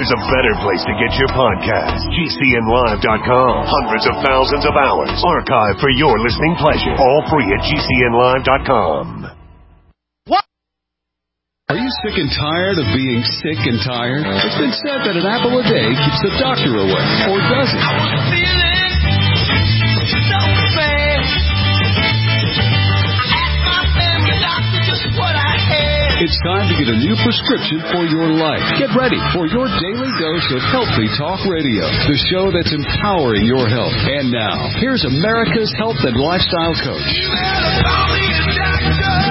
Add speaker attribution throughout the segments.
Speaker 1: there's a better place to get your podcast. GCNlive.com. Hundreds of thousands of hours archived for your listening pleasure. All free at GCNlive.com.
Speaker 2: Are you sick and tired of being sick and tired? It's been said that an apple a day keeps the doctor away. Or does it? I was feeling so bad. I asked my family doctor just what I had. It's time to get a new prescription for your life. Get ready for your daily dose of Healthy Talk Radio, the show that's empowering your health. And now, here's America's health and lifestyle coach. You better call me a doctor.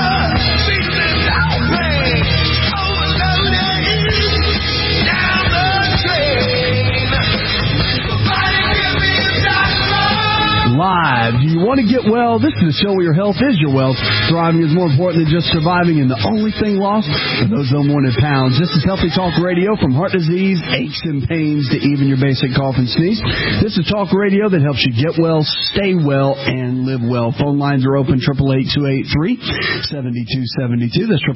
Speaker 3: Live. Do you want to get well? This is the show where your health is your wealth. Thriving is more important than just surviving, and the only thing lost are those unwanted pounds. This is Healthy Talk Radio, from heart disease, aches and pains, to even your basic cough and sneeze. This is talk radio that helps you get well, stay well, and live well. Phone lines are open, 888-283-7272. That's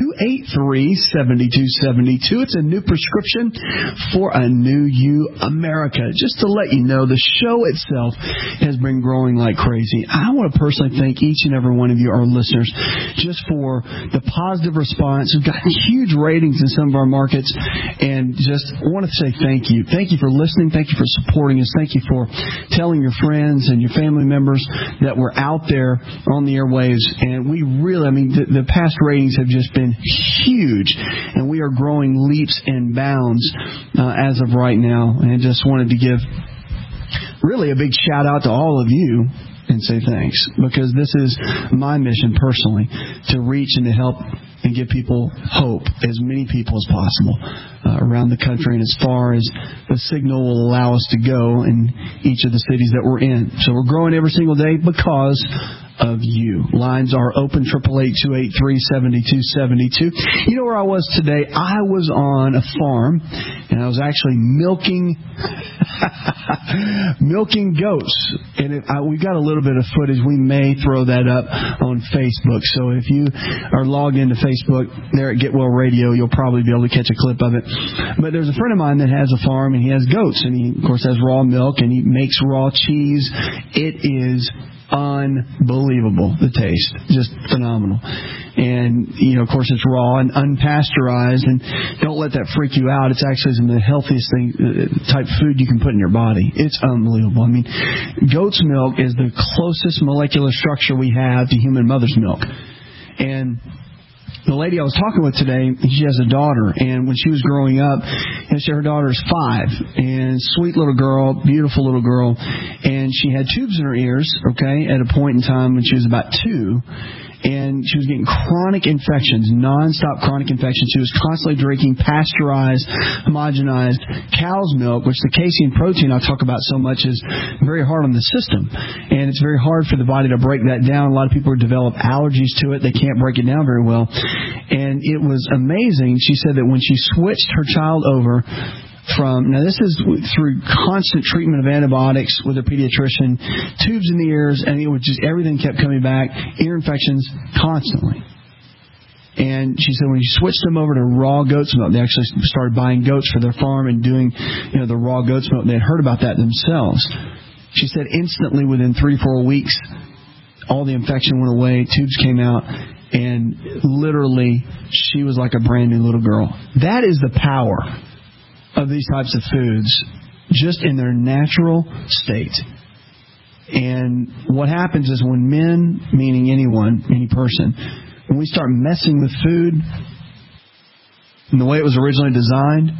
Speaker 3: 888-283-7272. It's a new prescription for a new you, America. Just to let you know, the show itself has been growing like crazy. I want to personally thank each and every one of you, our listeners, just for the positive response. We've gotten huge ratings in some of our markets, and just want to say thank you. Thank you for listening. Thank you for supporting us. Thank you for telling your friends and your family members that we're out there on the airwaves. And we really, the past ratings have just been huge, and we are growing leaps and bounds as of right now. And just wanted to give really a big shout out to all of you and say thanks, because this is my mission personally, to reach and to help and give people hope, as many people as possible around the country and as far as the signal will allow us to go in each of the cities that we're in. So we're growing every single day because of you. Lines are open, 888-283-7272. You know where I was today? I was on a farm, and I was actually milking goats. And we've got a little bit of footage. We may throw that up on Facebook. So if you are logged into Facebook there at Get Well Radio, you'll probably be able to catch a clip of it. But there's a friend of mine that has a farm, and he has goats, and he, of course, has raw milk, and he makes raw cheese. It is unbelievable, the taste. Just phenomenal. And, of course, it's raw and unpasteurized, and don't let that freak you out. It's actually some of the healthiest type food you can put in your body. It's unbelievable. Goat's milk is the closest molecular structure we have to human mother's milk. And the lady I was talking with today, she has a daughter, and when she was growing up, her daughter is 5, and sweet little girl, beautiful little girl, and she had tubes in her ears, at a point in time when she was about 2, and she was getting chronic infections, nonstop chronic infections. She was constantly drinking pasteurized, homogenized cow's milk, which the casein protein I talk about so much is very hard on the system. And it's very hard for the body to break that down. A lot of people develop allergies to it. They can't break it down very well. And it was amazing. She said that when she switched her child over from, now this is through constant treatment of antibiotics with her pediatrician, tubes in the ears, and it was just, everything kept coming back, ear infections constantly. And she said when you switched them over to raw goat's milk, they actually started buying goats for their farm and doing, the raw goat's milk. They had heard about that themselves. She said instantly within 3-4 weeks, all the infection went away, tubes came out, and literally she was like a brand new little girl. That is the power of these types of foods, just in their natural state. And what happens is when men, meaning anyone, any person, when we start messing with food and the way it was originally designed,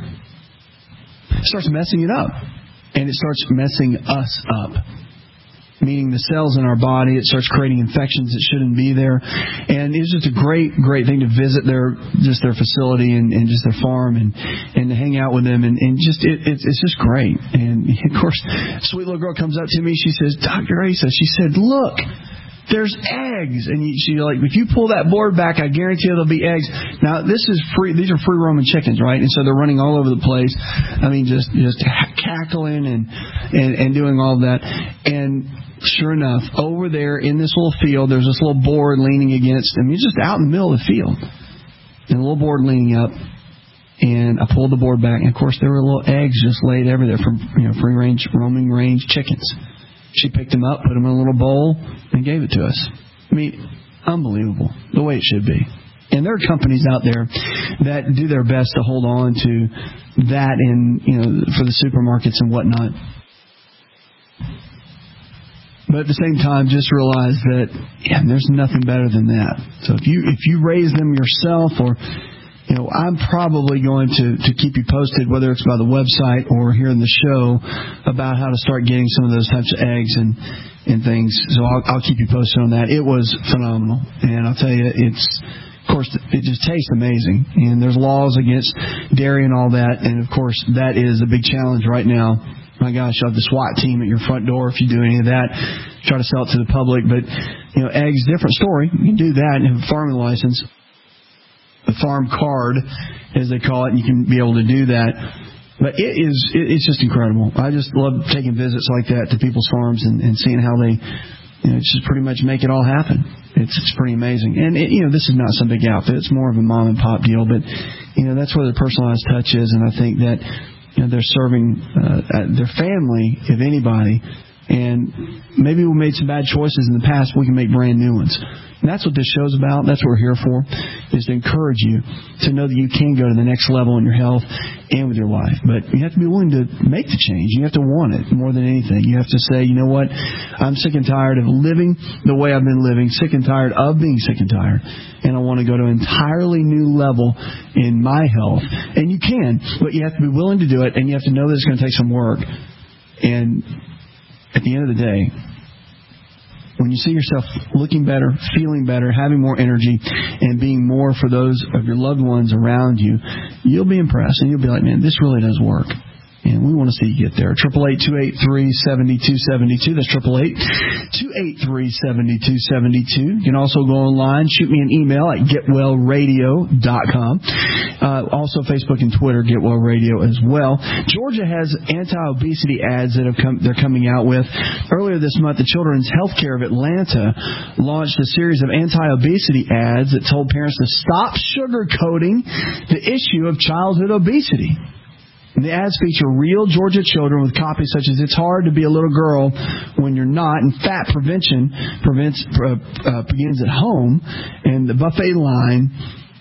Speaker 3: it starts messing it up. And it starts messing us up. Meaning the cells in our body, it starts creating infections that shouldn't be there. And it's just a great, great thing to visit their facility and just their farm and to hang out with them. And just it's just great. And, of course, sweet little girl comes up to me. She says, Dr. Asa, she said, look, there's eggs. And she's like, if you pull that board back, I guarantee you there'll be eggs. Now, this is free. These are free roaming chickens, right? And so they're running all over the place. Just cackling and doing all that. And sure enough, over there in this little field, there's this little board leaning against. Just out in the middle of the field. And a little board leaning up. And I pulled the board back, and of course there were little eggs just laid everywhere from free range, roaming range chickens. She picked them up, put them in a little bowl, and gave it to us. I mean, unbelievable, the way it should be. And there are companies out there that do their best to hold on to that for the supermarkets and whatnot. But at the same time, just realize that there's nothing better than that. So if you raise them yourself, or I'm probably going to keep you posted, whether it's by the website or here in the show, about how to start getting some of those types of eggs and things. So I'll keep you posted on that. It was phenomenal, and I'll tell you, of course, it just tastes amazing. And there's laws against dairy and all that, and of course, that is a big challenge right now. My gosh, you have the SWAT team at your front door if you do any of that. Try to sell it to the public. But, eggs, different story. You can do that and have a farming license. The farm card, as they call it, and you can be able to do that. But it's just incredible. I just love taking visits like that to people's farms and seeing how they just pretty much make it all happen. It's pretty amazing. And, this is not some big outfit. It's more of a mom-and-pop deal. But, that's where the personalized touch is. And I think that they're serving their family, if anybody. And maybe we made some bad choices in the past, but we can make brand new ones. And that's what this show's about. That's what we're here for, is to encourage you to know that you can go to the next level in your health and with your life. But you have to be willing to make the change. You have to want it more than anything. You have to say, you know what, I'm sick and tired of living the way I've been living, sick and tired of being sick and tired, and I want to go to an entirely new level in my health. And you can, but you have to be willing to do it, and you have to know that it's going to take some work. And at the end of the day, when you see yourself looking better, feeling better, having more energy, and being more for those of your loved ones around you, you'll be impressed, and you'll be like, man, this really does work. And we want to see you get there. 888-283-7272. That's 888-283-7272. You can also go online. Shoot me an email at getwellradio.com. Also Facebook and Twitter, Get Well Radio as well. Georgia has anti-obesity ads that they're coming out with. Earlier this month, the Children's Healthcare of Atlanta launched a series of anti-obesity ads that told parents to stop sugarcoating the issue of childhood obesity. And the ads feature real Georgia children with copies such as "It's hard to be a little girl when you're not," and "Fat prevention begins at home," and the buffet line.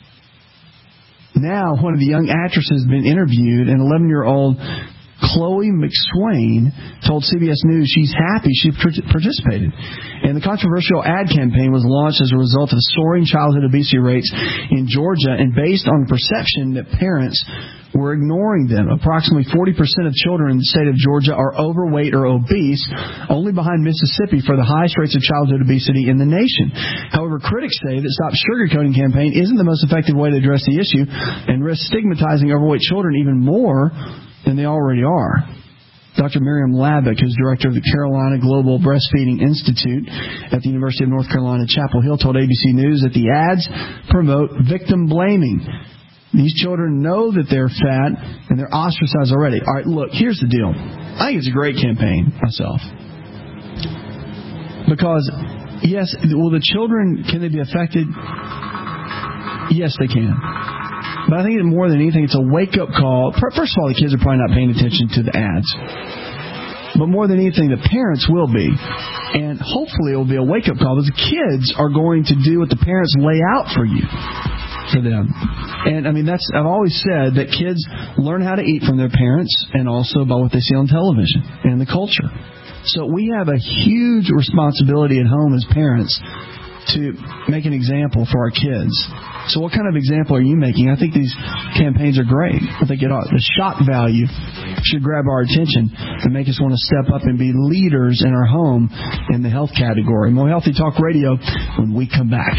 Speaker 3: Now, one of the young actresses has been interviewed, and 11-year-old Chloe McSwain told CBS News she's happy she participated. And the controversial ad campaign was launched as a result of soaring childhood obesity rates in Georgia, and based on the perception that parents were ignoring them. Approximately 40% of children in the state of Georgia are overweight or obese, only behind Mississippi for the highest rates of childhood obesity in the nation. However, critics say that Stop Sugarcoating campaign isn't the most effective way to address the issue and risks stigmatizing overweight children even more than they already are. Dr. Miriam Labick, who's director of the Carolina Global Breastfeeding Institute at the University of North Carolina, Chapel Hill, told ABC News that the ads promote victim blaming. These children know that they're fat and they're ostracized already. All right, look, here's the deal. I think it's a great campaign myself. Because, yes, will the children, can they be affected? Yes, they can. But I think that more than anything, it's a wake-up call. First of all, the kids are probably not paying attention to the ads. But more than anything, the parents will be. And hopefully it will be a wake-up call, because the kids are going to do what the parents lay out for them. And, I mean, I've always said that kids learn how to eat from their parents and also by what they see on television and the culture. So we have a huge responsibility at home as parents to make an example for our kids. So what kind of example are you making? I think these campaigns are great. I think the shock value should grab our attention and make us want to step up and be leaders in our home in the health category. More Healthy Talk Radio when we come back.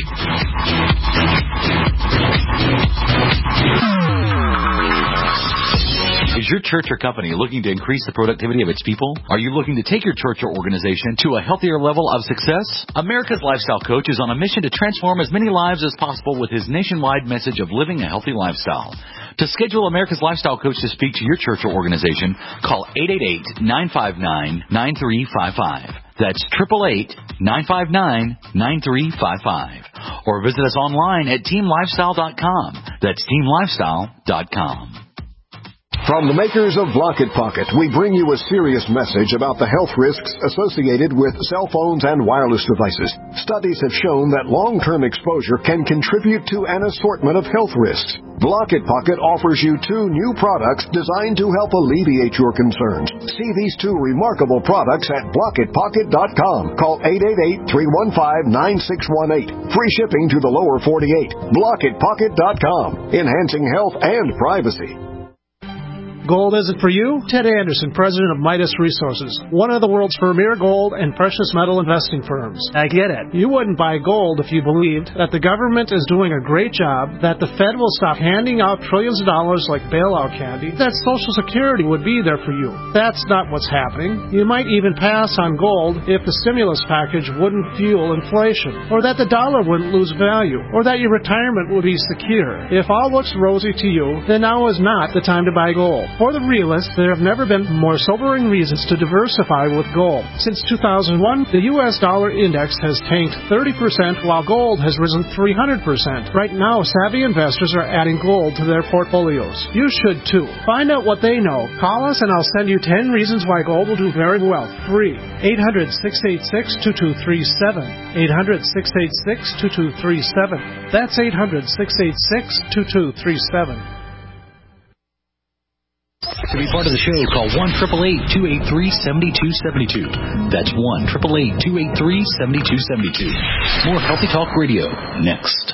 Speaker 4: Is your church or company looking to increase the productivity of its people? Are you looking to take your church or organization to a healthier level of success? America's Lifestyle Coach is on a mission to transform as many lives as possible with his nationwide message of living a healthy lifestyle. To schedule America's Lifestyle Coach to speak to your church or organization, call 888-959-9355. That's 888-959-9355. Or visit us online at teamlifestyle.com. That's teamlifestyle.com.
Speaker 5: From the makers of Block It Pocket, we bring you a serious message about the health risks associated with cell phones and wireless devices. Studies have shown that long-term exposure can contribute to an assortment of health risks. Block It Pocket offers you 2 new products designed to help alleviate your concerns. See these 2 remarkable products at blockitpocket.com. Call 888-315-9618. Free shipping to the lower 48. Blockitpocket.com. Enhancing health and privacy.
Speaker 6: Gold isn't for you? Ted Anderson, president of Midas Resources, one of the world's premier gold and precious metal investing firms. I get it. You wouldn't buy gold if you believed that the government is doing a great job, that the Fed will stop handing out trillions of dollars like bailout candy, that Social Security would be there for you. That's not what's happening. You might even pass on gold if the stimulus package wouldn't fuel inflation, or that the dollar wouldn't lose value, or that your retirement would be secure. If all looks rosy to you, then now is not the time to buy gold. For the realists, there have never been more sobering reasons to diversify with gold. Since 2001, the U.S. dollar index has tanked 30%, while gold has risen 300%. Right now, savvy investors are adding gold to their portfolios. You should too. Find out what they know. Call us and I'll send you 10 reasons why gold will do very well. Free. 800-686-2237. 800-686-2237. That's 800-686-2237.
Speaker 4: To be part of the show, call 1-888-283-7272. That's 1-888-283-7272. More Healthy Talk Radio next.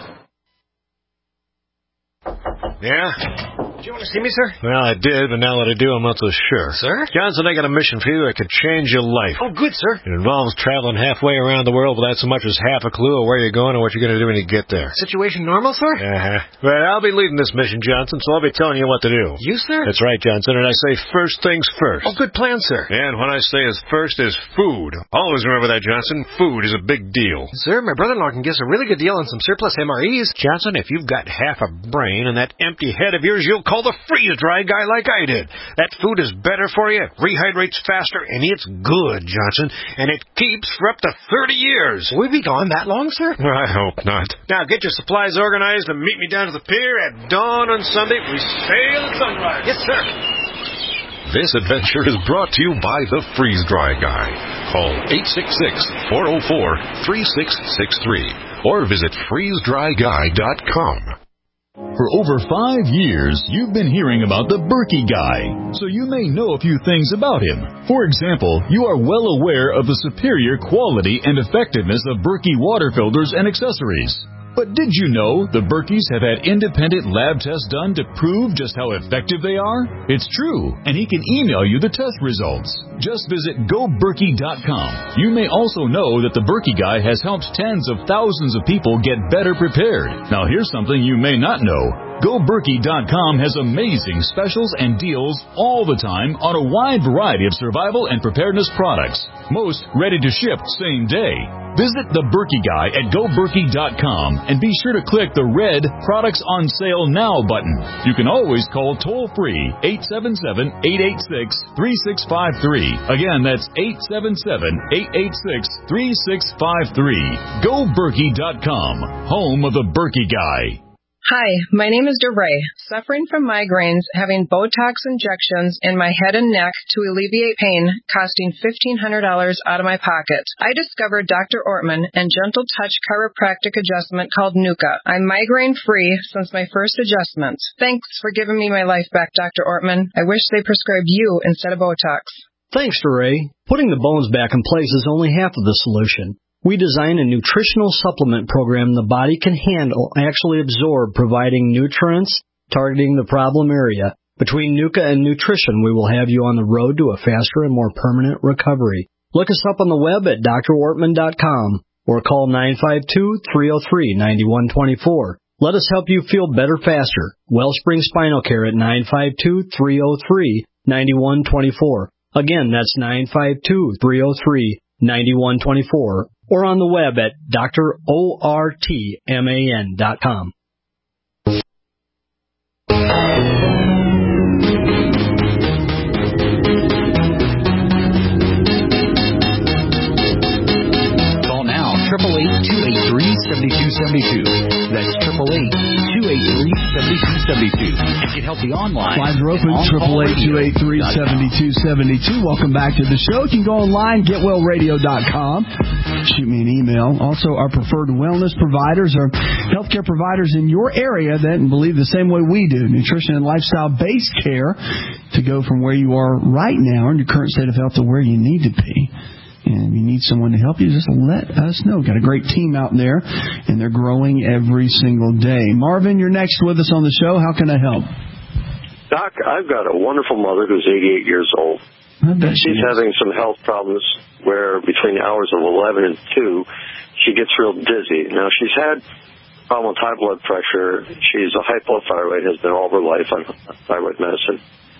Speaker 7: Yeah? Do you want to see me, sir? Well, I did, but now that I do, I'm not so sure. Sir? Johnson, I got a mission for you that could change your life. Oh, good, sir. It involves traveling halfway around the world without so much as half a clue of where you're going or what you're going to do when you get there. Situation normal, sir? Uh-huh. Well, I'll be leading this mission, Johnson, so I'll be telling you what to do. You, sir? That's right, Johnson, and I say first things first. Oh, good plan, sir. And what I say is first is food. Always remember that, Johnson. Food is a big deal. Sir, my brother-in-law can get us a really good deal on some surplus MREs. Johnson, if you've got half a brain and that empty head of yours, you'll call the freeze-dry guy like I did. That food is better for you, rehydrates faster, and it's good, Johnson. And it keeps for up to 30 years. Will we be gone that long, sir? I hope not. Now, get your supplies organized and meet me down to the pier at dawn on Sunday. We sail at sunrise. Yes, sir.
Speaker 8: This adventure is brought to you by the Freeze-Dry Guy. Call 866-404-3663 or visit freezedryguy.com.
Speaker 9: For over 5 years, you've been hearing about the Berkey Guy, so you may know a few things about him. For example, you are well aware of the superior quality and effectiveness of Berkey water filters and accessories. But did you know the Berkeys have had independent lab tests done to prove just how effective they are? It's true, and he can email you the test results. Just visit GoBerkey.com. You may also know that the Berkey Guy has helped tens of thousands of people get better prepared. Now here's something you may not know. GoBerkey.com has amazing specials and deals all the time on a wide variety of survival and preparedness products. Most ready to ship same day. Visit the Berkey Guy at GoBerkey.com and be sure to click the red Products on Sale Now button. You can always call toll-free 877-886-3653. Again, that's 877-886-3653. GoBerkey.com, home of the Berkey Guy.
Speaker 10: Hi, my name is DeRay, suffering from migraines, having Botox injections in my head and neck to alleviate pain, costing $1,500 out of my pocket. I discovered Dr. Ortman and Gentle Touch chiropractic adjustment called Nuka. I'm migraine-free since my first adjustment. Thanks for giving me my life back, Dr. Ortman. I wish they prescribed you instead of Botox.
Speaker 11: Thanks, DeRay. Putting the bones back in place is only half of the solution. We design a nutritional supplement program the body can handle, actually absorb, providing nutrients, targeting the problem area. Between Nuka and nutrition, we will have you on the road to a faster and more permanent recovery. Look us up on the web at drortman.com or call 952-303-9124. Let us help you feel better faster. Wellspring Spinal Care at 952-303-9124. Again, that's 952-303-9124. Or on the web at drortman.com.
Speaker 4: That's 888-283-7272. And get healthy online.
Speaker 3: Lines are open, 888-283-7272. Welcome back to the show. You can go online, getwellradio.com. Shoot me an email. Also, our preferred wellness providers are healthcare providers in your area that believe the same way we do. Nutrition and lifestyle-based care to go from where you are right now in your current state of health to where you need to be. And if you need someone to help you, just let us know. Got a great team out there, and they're growing every single day. Marvin, you're next with us on the show. How can I help?
Speaker 12: Doc, I've got a wonderful mother who's 88 years old. She's having some health problems where between the hours of 11 and 2, she gets real dizzy. Now, she's had a problem with high blood pressure. She's a hypothyroid, has been all her life on thyroid medicine.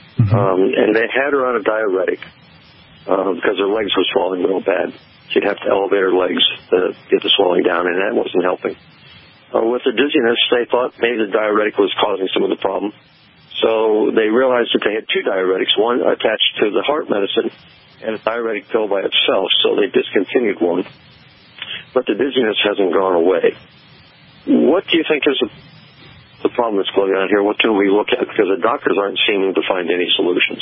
Speaker 12: And they had her on a diuretic because her legs were swelling real bad. She'd have to elevate her legs to get the swelling down, and that wasn't helping. With the dizziness, they thought maybe the diuretic was causing some of the problem. So they realized that they had two diuretics, one attached to the heart medicine and a diuretic pill by itself, so they discontinued one. But the dizziness hasn't gone away. What do you think is the problem that's going on here? What can we look at? Because the doctors aren't seeming to find any solutions.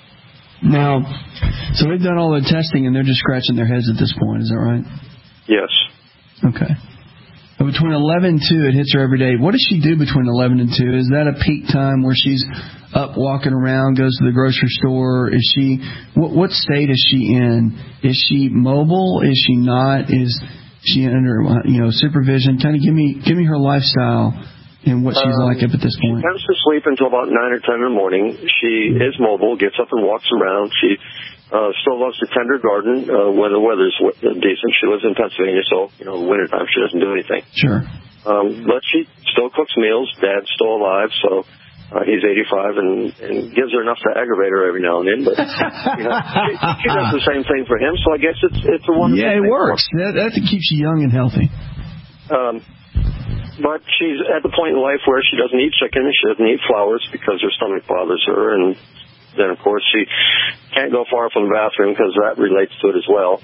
Speaker 3: Now, so they've done all the testing and they're just scratching their heads at this point, is that right?
Speaker 12: Yes.
Speaker 3: Okay. Between 11 and 2, it hits her every day. What does she do between 11 and 2? Is that a peak time where she's up walking around, goes to the grocery store? Is she, what state is she in? Is she mobile? Is she not? Is she under, supervision? Kind of give me her lifestyle and what she's like up at this point.
Speaker 12: She tends to sleep until about 9 or 10 in the morning. She is mobile, gets up and walks around. She still loves to tend her garden when the weather's decent. She lives in Pennsylvania, so, wintertime she doesn't do anything.
Speaker 3: Sure.
Speaker 12: But she still cooks meals. Dad's still alive, so he's 85 and gives her enough to aggravate her every now and then. But, she does the same thing for him, so I guess it's a wonderful thing.
Speaker 3: Yeah, it works. That keeps you young and healthy.
Speaker 12: But she's at the point in life where she doesn't eat chicken, she doesn't eat flowers because her stomach bothers her, and then, of course, she can't go far from the bathroom because that relates to it as well.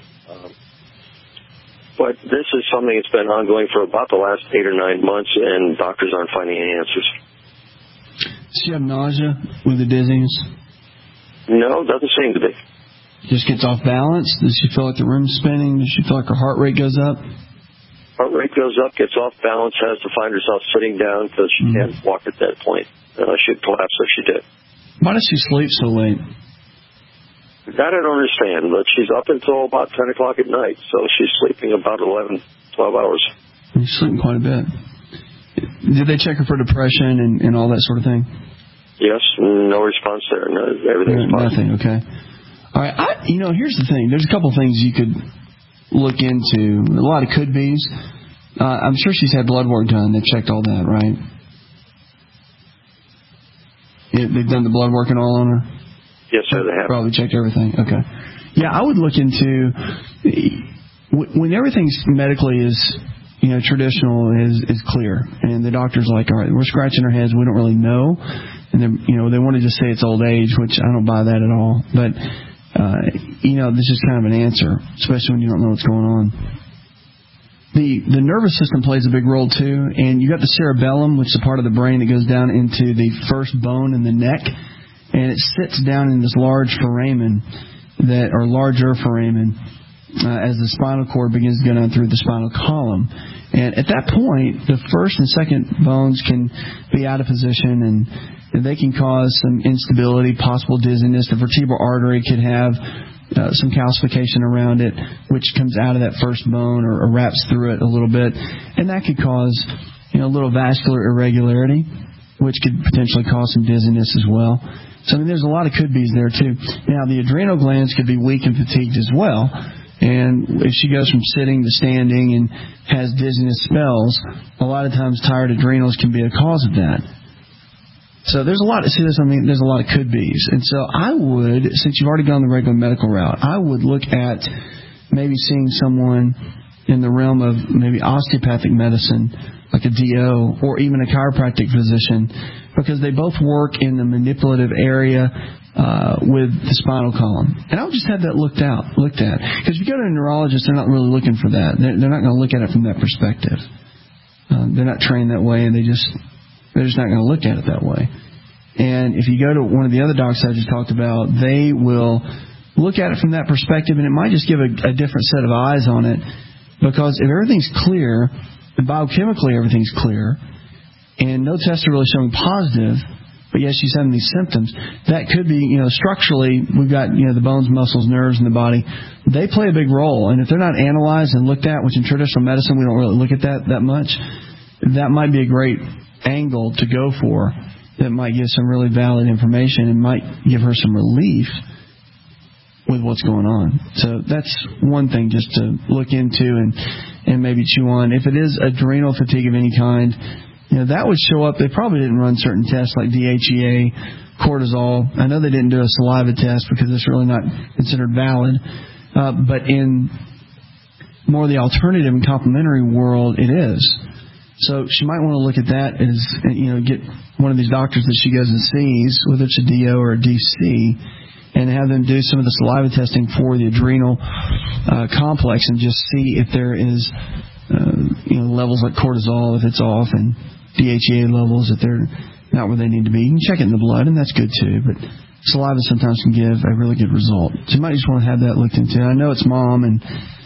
Speaker 12: But this is something that's been ongoing for about the last 8 or 9 months, and doctors aren't finding any answers.
Speaker 3: Does she have nausea with the dizziness?
Speaker 12: No, doesn't seem to be.
Speaker 3: Just gets off balance? Does she feel like the room's spinning? Does she feel like her heart rate goes up?
Speaker 12: Heart rate goes up, gets off balance, has to find herself sitting down because she can't walk at that point. She'd collapse if she did.
Speaker 3: Why does she sleep so late?
Speaker 12: That I don't understand, but she's up until about 10 o'clock at night, so she's sleeping about 11, 12 hours.
Speaker 3: She's sleeping quite a bit. Did they check her for depression and all that sort of thing?
Speaker 12: Yes, no response there. No, everything's fine.
Speaker 3: Nothing, okay. All right, here's the thing. There's a couple things you could look into. A lot of could-be's. I'm sure she's had blood work done. They've checked all that, right? They've done the blood work and all on her?
Speaker 12: Yes, sir, they have.
Speaker 3: Probably checked everything. Okay. Yeah, I would look into when everything's medically is, traditional is clear, and the doctor's like, all right, we're scratching our heads, we don't really know, and they want to just say it's old age, which I don't buy that at all. But this is kind of an answer, especially when you don't know what's going on. The nervous system plays a big role too, and you got the cerebellum, which is a part of the brain that goes down into the first bone in the neck, and it sits down in this larger foramen as the spinal cord begins to go down through the spinal column. And at that point, the first and second bones can be out of position, and they can cause some instability, possible dizziness. The vertebral artery could have some calcification around it, which comes out of that first bone or wraps through it a little bit, and that could cause a little vascular irregularity, which could potentially cause some dizziness as well. So there's a lot of could-be's there too. Now the adrenal glands could be weak and fatigued as well, and if she goes from sitting to standing and has dizziness spells, a lot of times tired adrenals can be a cause of that. So there's a lot of could-be's. And so I would, since you've already gone the regular medical route, I would look at maybe seeing someone in the realm of maybe osteopathic medicine, like a DO, or even a chiropractic physician, because they both work in the manipulative area with the spinal column. And I would just have that looked at. Because if you go to a neurologist, they're not really looking for that. They're not going to look at it from that perspective. They're not trained that way, and they're just not going to look at it that way. And if you go to one of the other docs I just talked about, they will look at it from that perspective, and it might just give a different set of eyes on it. Because if everything's clear, biochemically everything's clear, and no tests are really showing positive, but yes, she's having these symptoms, that could be, structurally, we've got, the bones, muscles, nerves in the body. They play a big role. And if they're not analyzed and looked at, which in traditional medicine we don't really look at that much, that might be a great angle to go for. That might give some really valid information and might give her some relief with what's going on. So that's one thing just to look into and maybe chew on. If it is adrenal fatigue of any kind, that would show up. They probably didn't run certain tests like DHEA, cortisol. I know they didn't do a saliva test because it's really not considered valid. But in more of the alternative and complementary world, it is. So she might want to look at that as, get one of these doctors that she goes and sees, whether it's a DO or a DC, and have them do some of the saliva testing for the adrenal complex and just see if there is, levels like cortisol, if it's off, and DHEA levels, if they're not where they need to be. You can check it in the blood, and that's good too, but saliva sometimes can give a really good result. So you might just want to have that looked into. I know it's mom, and,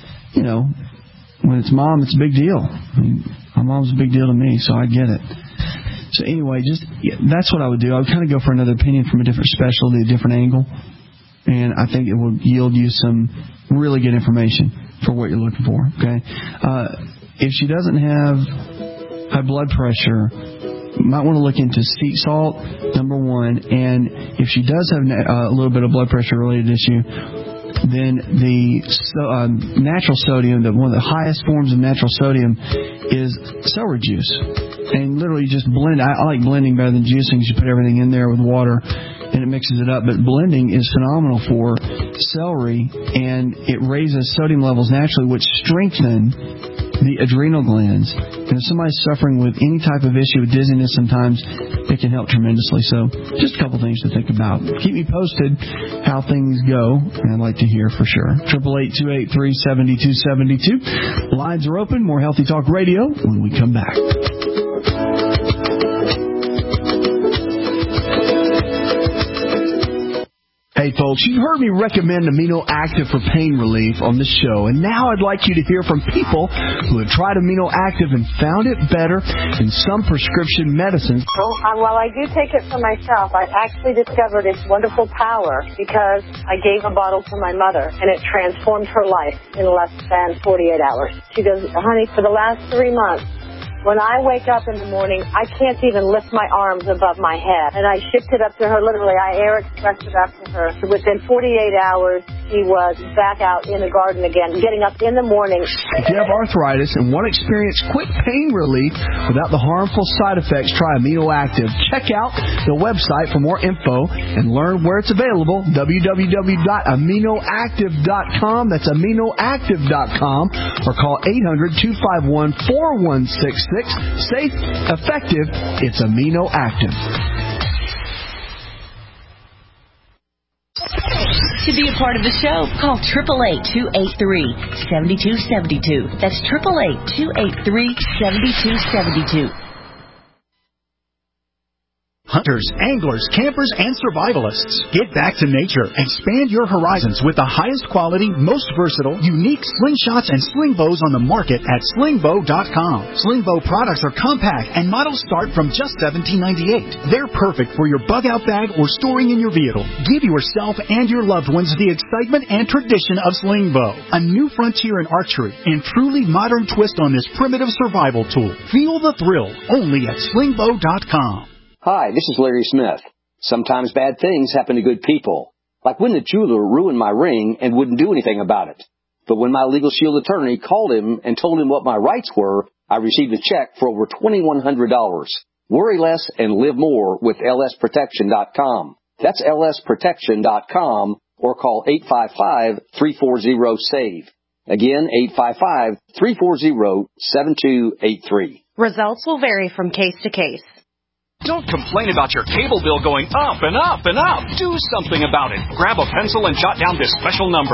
Speaker 3: when it's mom, it's a big deal. I mean, my mom's a big deal to me, so I get it. So anyway, that's what I would do. I would kind of go for another opinion from a different specialty, a different angle, and I think it will yield you some really good information for what you're looking for. Okay, if she doesn't have high blood pressure, you might want to look into sea salt, number one, and if she does have a little bit of blood pressure related issue, then the natural sodium, one of the highest forms of natural sodium, is celery juice. And literally just blend. I like blending better than juicing because you put everything in there with water and it mixes it up. But blending is phenomenal for celery, and it raises sodium levels naturally, which strengthen the adrenal glands. And if somebody's suffering with any type of issue with dizziness, sometimes it can help tremendously. So just a couple things to think about. Keep me posted how things go, and I'd like to hear for sure. 888-283-7272. Lines are open. More Healthy Talk Radio when we come back. Hey folks, you've heard me recommend Amino Active for pain relief on this show, and now I'd like you to hear from people who have tried Amino Active and found it better than some prescription medicines.
Speaker 13: Well, I do take it for myself. I actually discovered its wonderful power because I gave a bottle to my mother, and it transformed her life in less than 48 hours. She goes, honey, for the last 3 months, when I wake up in the morning, I can't even lift my arms above my head. And I shipped it up to her, literally. I air expressed it up to her. Within 48 hours, she was back out in the garden again, getting up in the morning.
Speaker 3: If you have arthritis and want to experience quick pain relief without the harmful side effects, try Amino Active. Check out the website for more info and learn where it's available, www.aminoactive.com. That's aminoactive.com, or call 800-251-4166. Safe, effective, it's Amino Active.
Speaker 14: To be a part of the show, call 888-283-7272. That's 888-283-7272.
Speaker 15: Hunters, anglers, campers, and survivalists. Get back to nature. Expand your horizons with the highest quality, most versatile, unique slingshots and sling bows on the market at slingbow.com. Slingbow products are compact and models start from just $17.98. They're perfect for your bug-out bag or storing in your vehicle. Give yourself and your loved ones the excitement and tradition of Slingbow. A new frontier in archery and truly modern twist on this primitive survival tool. Feel the thrill only at slingbow.com.
Speaker 16: Hi, this is Larry Smith. Sometimes bad things happen to good people. Like when the jeweler ruined my ring and wouldn't do anything about it. But when my Legal Shield attorney called him and told him what my rights were, I received a check for over $2,100. Worry less and live more with lsprotection.com. That's lsprotection.com, or call 855-340-SAVE. Again, 855-340-7283.
Speaker 17: Results will vary from case to case. Don't complain about your cable bill going up and up and up. Do something about it. Grab a pencil and jot down this special number,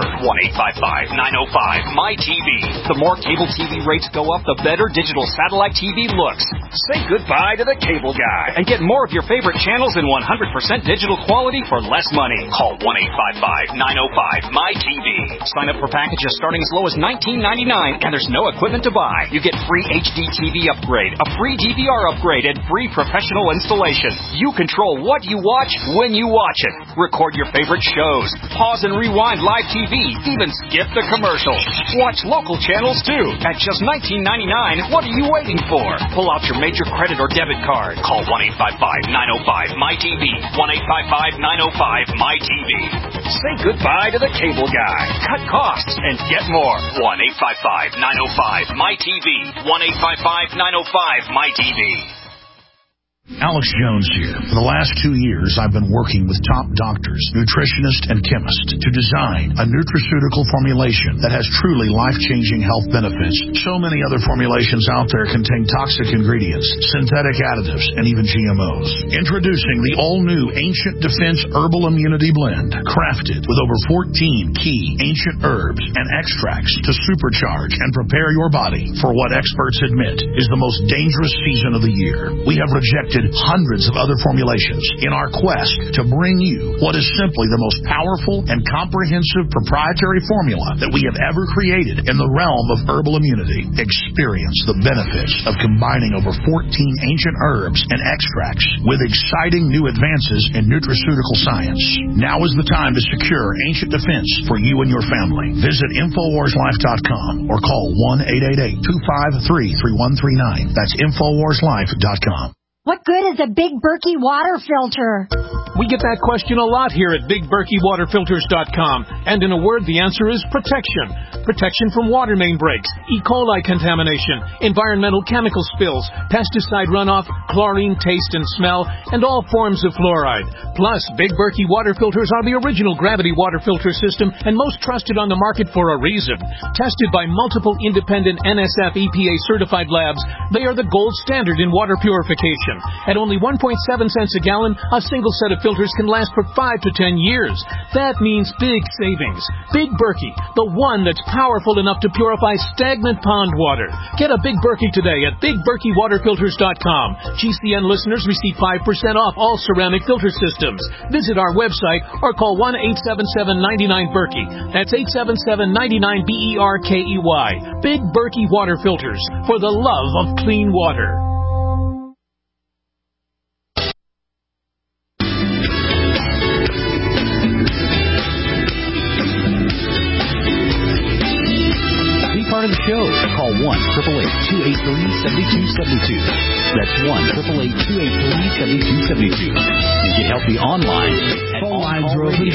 Speaker 17: 1-855-905-MY-TV. The more cable TV rates go up, the better digital satellite TV looks. Say goodbye to the cable guy and get more of your favorite channels in 100% digital quality for less money. Call 1-855-905-MY-TV. Sign up for packages starting as low as $19.99, and there's no equipment to buy. You get free HD TV upgrade, a free DVR upgrade, and free professional installation. You control what you watch when you watch it. Record your favorite shows. Pause and rewind live TV. Even skip the commercials. Watch local channels too. At just $19.99, what are you waiting for? Pull out your major credit or debit card. Call 1-855-905-MY-TV. 1-855-905-MY-TV. Say goodbye to the cable guy. Cut costs and get more. 1-855-905-MY-TV. 1-855-905-MY-TV.
Speaker 18: Alex Jones here. For the last 2 years, I've been working with top doctors, nutritionists, and chemists to design a nutraceutical formulation that has truly life-changing health benefits. So many other formulations out there contain toxic ingredients, synthetic additives, and even GMOs. Introducing the all-new Ancient Defense Herbal Immunity Blend, crafted with over 14 key ancient herbs and extracts to supercharge and prepare your body for what experts admit is the most dangerous season of the year. We have rejected hundreds of other formulations in our quest to bring you what is simply the most powerful and comprehensive proprietary formula that we have ever created in the realm of herbal immunity. Experience the benefits of combining over 14 ancient herbs and extracts with exciting new advances in nutraceutical science. Now is the time to secure Ancient Defense for you and your family. Visit InfoWarsLife.com or call 1-888-253-3139. That's InfoWarsLife.com.
Speaker 19: What good is a Big Berkey water filter?
Speaker 20: We get that question a lot here at BigBerkeyWaterFilters.com. And in a word, the answer is protection. Protection from water main breaks, E. coli contamination, environmental chemical spills, pesticide runoff, chlorine taste and smell, and all forms of fluoride. Plus, Big Berkey water filters are the original gravity water filter system and most trusted on the market for a reason. Tested by multiple independent NSF EPA certified labs, they are the gold standard in water purification. At only 1.7 cents a gallon, a single set of filters can last for 5 to 10 years. That means big savings. Big Berkey, the one that's powerful enough to purify stagnant pond water. Get a Big Berkey today at BigBerkeyWaterFilters.com. GCN listeners receive 5% off all ceramic filter systems. Visit our website or call 1-877-99-BERKEY. That's 877-99-BERKEY. Big Berkey Water Filters, for the love of clean water.
Speaker 4: Part of the show. Call 1-888-283-7272. That's 1-888-283-7272. You get healthy online.
Speaker 3: Phone lines are open,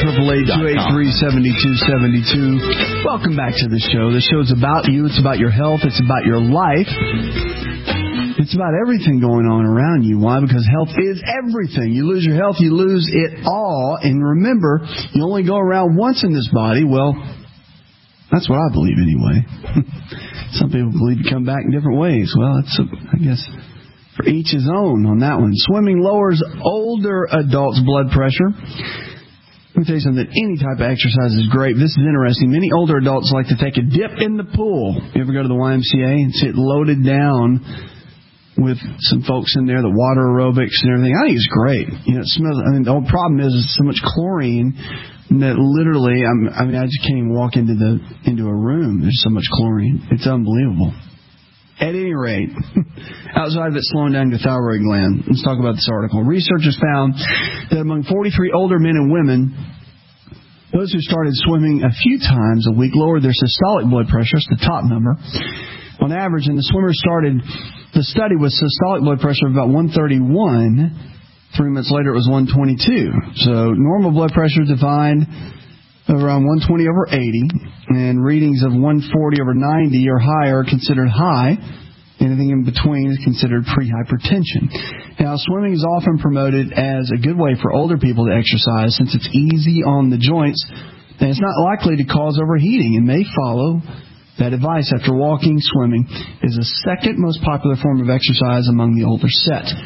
Speaker 3: 888-283-7272. Welcome back to the show. The show's about you. It's about your health. It's about your life. It's about everything going on around you. Why? Because health is everything. You lose your health, you lose it all. And remember, you only go around once in this body. Well, that's what I believe anyway. Some people believe you come back in different ways. Well, that's, I guess, for each his own on that one. Swimming lowers older adults' blood pressure. Let me tell you something. Any type of exercise is great. This is interesting. Many older adults like to take a dip in the pool. You ever go to the YMCA and sit loaded down with some folks in there, the water aerobics and everything? I think it's great. You know, it smells. I mean, the whole problem is so much chlorine that literally, I just can't even walk into a room. There's so much chlorine. It's unbelievable. At any rate, outside of it slowing down your thyroid gland, let's talk about this article. Researchers found that among 43 older men and women, those who started swimming a few times a week lowered their systolic blood pressure. It's the top number. On average, and the swimmers started the study with systolic blood pressure of about 131. 3 minutes later, it was 122. So normal blood pressure defined around 120 over 80, and readings of 140 over 90 or higher are considered high. Anything in between is considered pre-hypertension. Now, swimming is often promoted as a good way for older people to exercise since it's easy on the joints, and it's not likely to cause overheating and may follow that advice. After walking, swimming is the second most popular form of exercise among the older set.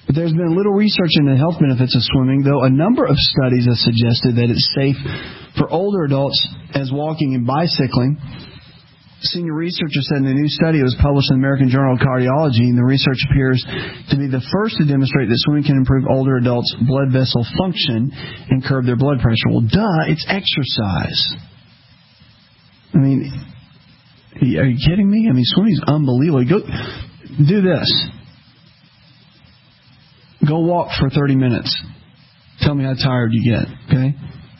Speaker 3: But there's been little research into the health benefits of swimming, though a number of studies have suggested that it's safe for older adults as walking and bicycling. Senior researchers said in a new study that was published in the American Journal of Cardiology, and the research appears to be the first to demonstrate that swimming can improve older adults' blood vessel function and curb their blood pressure. Well, it's exercise. I mean, are you kidding me? I mean, swimming's unbelievable. Go do this. Go walk for 30 minutes. Tell me how tired you get, okay?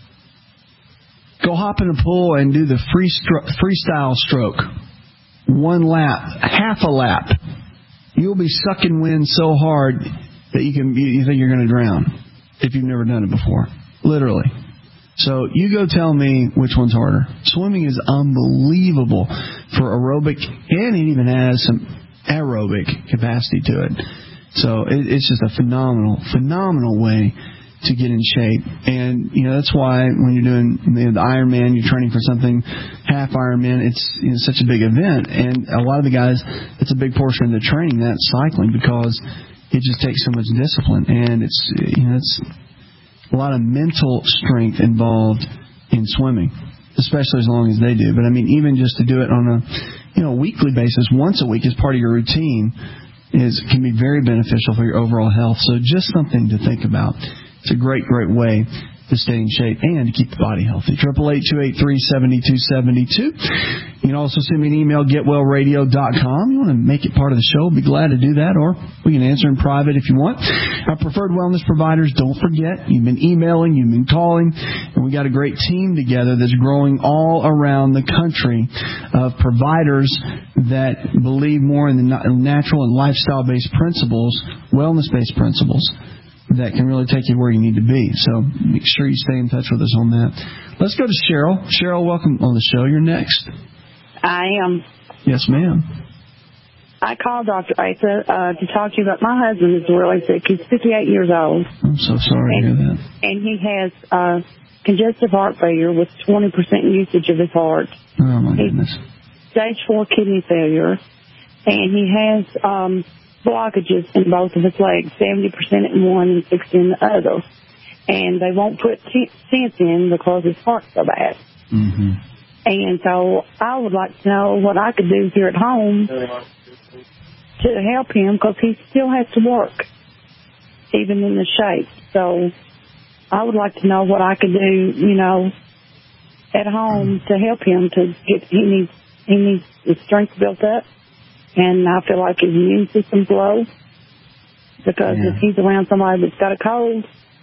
Speaker 3: Go hop in a pool and do the freestyle stroke. 1 lap, half a lap. You'll be sucking wind so hard that you think you're going to drown if you've never done it before. Literally. So you go tell me which one's harder. Swimming is unbelievable for aerobic, and it even has some aerobic capacity to it. So it's just a phenomenal way to get in shape. And, that's why when you're doing the Ironman, you're training for something, half Ironman, it's such a big event. And a lot of the guys, it's a big portion of their training, that's cycling, because it just takes so much discipline. And it's a lot of mental strength involved in swimming, especially as long as they do. But, I mean, even just to do it on a weekly basis, once a week as part of your routine, can be very beneficial for your overall health. So just something to think about. It's a great way to stay in shape and to keep the body healthy. 888-283-7272. You can also send me an email, getwellradio.com. You want to make it part of the show, be glad to do that, or we can answer in private if you want. Our preferred wellness providers, don't forget, you've been emailing, you've been calling, and we got a great team together that's growing all around the country of providers that believe more in the natural and lifestyle-based principles, wellness-based principles, that can really take you where you need to be. So make sure you stay in touch with us on that. Let's go to Cheryl. Cheryl, welcome on the show. You're next.
Speaker 21: I am.
Speaker 3: Yes, ma'am.
Speaker 21: I called Dr. Asa to talk to you about my husband is really sick. He's 58 years old.
Speaker 3: I'm so sorry to hear that.
Speaker 21: And he has congestive heart failure with 20% usage of his heart.
Speaker 3: Oh, my goodness.
Speaker 21: Stage 4 kidney failure. And he has blockages in both of his legs, 70% in one and 60% in the other. And they won't put stents in because his heart's so bad.
Speaker 3: Mm-hmm.
Speaker 21: And so I would like to know what I could do here at home to help him, because he still has to work, even in the shape. So I would like to know what I could do, at home to help him to get. He needs his strength built up. And I feel like his immune system's low, because if he's around somebody that's got a cold,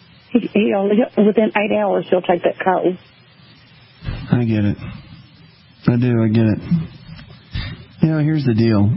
Speaker 21: within 8 hours he'll take that cold.
Speaker 3: I get it. I get it. Here's the deal.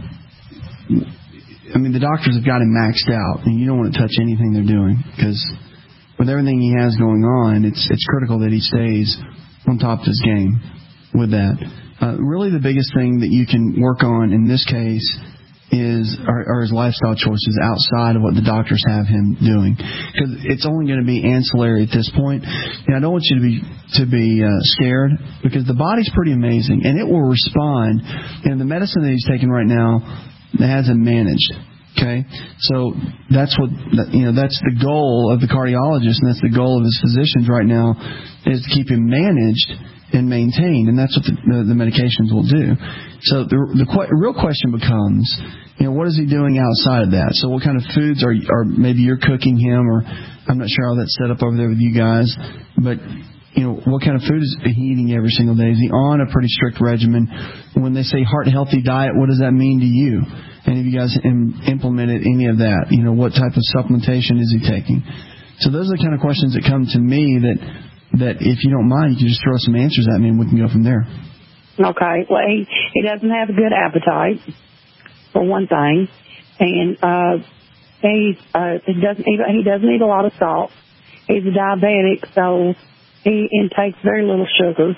Speaker 3: I mean, the doctors have got him maxed out, and you don't want to touch anything they're doing, because with everything he has going on, it's critical that he stays on top of his game with that. Really the biggest thing that you can work on in this case are his lifestyle choices outside of what the doctors have him doing, because it's only going to be ancillary at this point. And I don't want you to be scared, because the body's pretty amazing and it will respond. And the medicine that he's taking right now has him managed. Okay, so that's the goal of the cardiologist, and that's the goal of his physicians right now, is to keep him managed and maintained, and that's what the medications will do. So the real question becomes, what is he doing outside of that? So what kind of foods are maybe you're cooking him, or I'm not sure how that's set up over there with you guys, but what kind of food is he eating every single day? Is he on a pretty strict regimen? When they say heart healthy diet, what does that mean to you? And have you guys implemented any of that? What type of supplementation is he taking? So those are the kind of questions that come to me that if you don't mind, you can just throw some answers at me and we can go from there.
Speaker 21: Okay. Well, he doesn't have a good appetite, for one thing, and he doesn't eat a lot of salt. He's a diabetic, so he intakes very little sugar.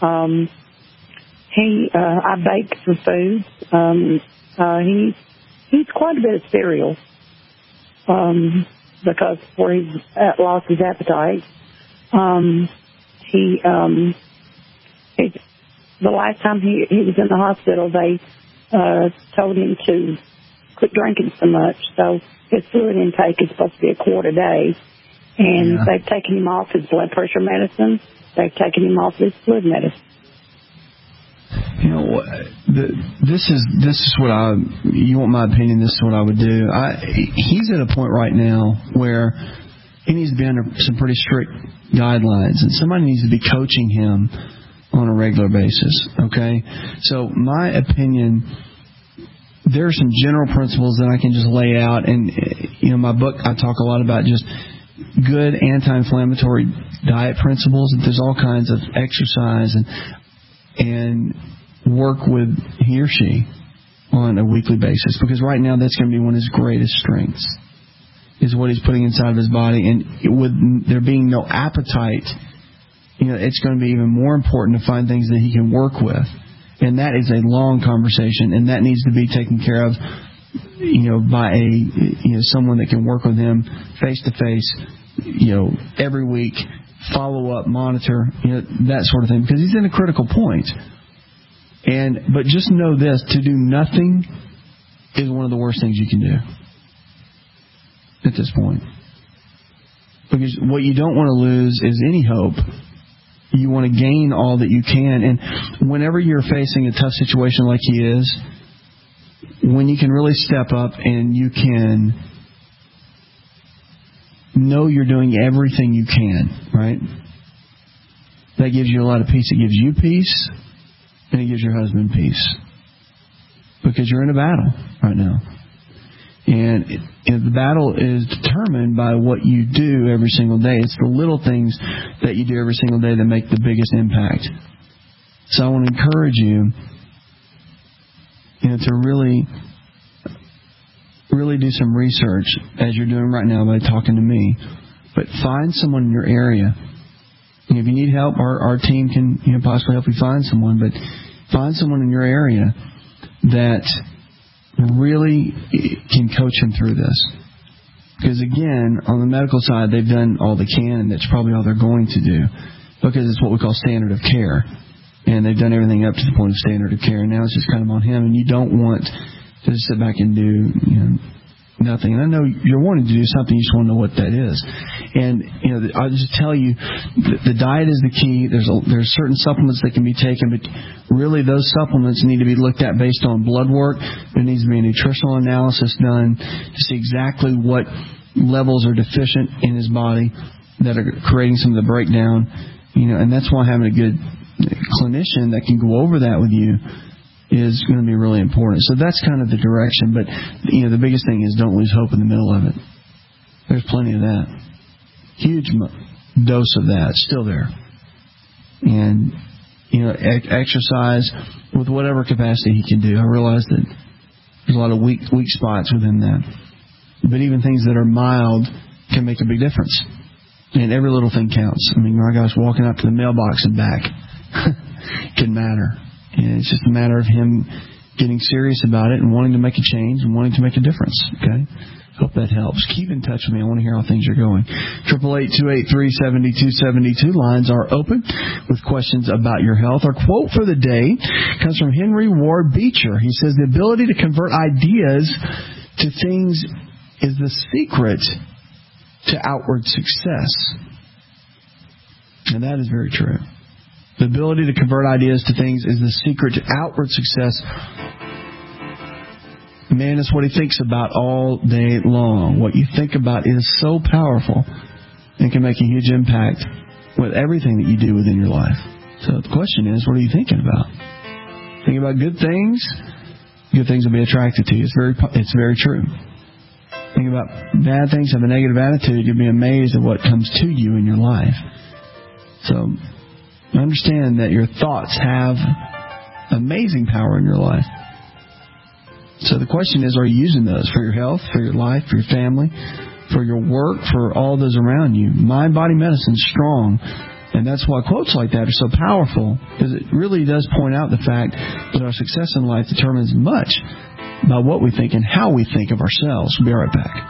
Speaker 21: I bake some foods. He eats quite a bit of cereal because where he's lost his appetite. The last time he was in the hospital, they told him to quit drinking so much. So his fluid intake is supposed to be a quart a day. And they've taken him off his blood pressure medicine. They've taken him off his fluid medicine.
Speaker 3: You know, this is what you want my opinion, this is what I would do. He's at a point right now where he needs to be under some pretty strict guidelines, and somebody needs to be coaching him on a regular basis, okay? So my opinion, there are some general principles that I can just lay out, and my book, I talk a lot about just good anti-inflammatory diet principles. There's all kinds of exercise and work with he or she on a weekly basis, because right now that's going to be one of his greatest strengths, is what he's putting inside of his body. And with there being no appetite, it's going to be even more important to find things that he can work with. And that is a long conversation, and that needs to be taken care of, by someone that can work with him face to face, every week, follow up, monitor, that sort of thing, because he's in a critical point. But just know this: to do nothing is one of the worst things you can do at this point. Because what you don't want to lose is any hope. You want to gain all that you can. And whenever you're facing a tough situation like he is, when you can really step up and you can know you're doing everything you can, right? That gives you a lot of peace. It gives you peace, and it gives your husband peace. Because you're in a battle right now. And the battle is determined by what you do every single day. It's the little things that you do every single day that make the biggest impact. So I want to encourage you, to really do some research, as you're doing right now by talking to me. But find someone in your area. And if you need help, our team can possibly help you find someone. But find someone in your area that really can coach him through this. Because again, on the medical side, they've done all they can, and that's probably all they're going to do, because it's what we call standard of care. And they've done everything up to the point of standard of care, and now it's just kind of on him. And you don't want to just sit back and do nothing. And I know you're wanting to do something, you just want to know what that is. And I'll just tell you, the diet is the key. There's certain supplements that can be taken, but really those supplements need to be looked at based on blood work. There needs to be a nutritional analysis done to see exactly what levels are deficient in his body that are creating some of the breakdown. And that's why having a good clinician that can go over that with you is going to be really important. So that's kind of the direction. But the biggest thing is don't lose hope in the middle of it. There's plenty of that. Huge dose of that still there. And exercise with whatever capacity he can do. I realize that there's a lot of weak spots within that. But even things that are mild can make a big difference. And every little thing counts. I mean, my gosh, walking up to the mailbox and back can matter. And it's just a matter of him getting serious about it and wanting to make a change and wanting to make a difference. Okay? Hope that helps. Keep in touch with me. I want to hear how things are going. 888-283-7272. Lines are open with questions about your health. Our quote for the day comes from Henry Ward Beecher. He says, the ability to convert ideas to things is the secret to outward success. And that is very true. The ability to convert ideas to things is the secret to outward success. Man is what he thinks about all day long. What you think about is so powerful and can make a huge impact with everything that you do within your life. So the question is, what are you thinking about? Think about good things. Good things will be attracted to you. It's very true. Think about bad things, have a negative attitude, you'll be amazed at what comes to you in your life. So understand that your thoughts have amazing power in your life. So the question is, are you using those for your health, for your life, for your family, for your work, for all those around you? Mind, body, medicine, strong. And that's why quotes like that are so powerful, because it really does point out the fact that our success in life determines much by what we think and how we think of ourselves. We'll be right back.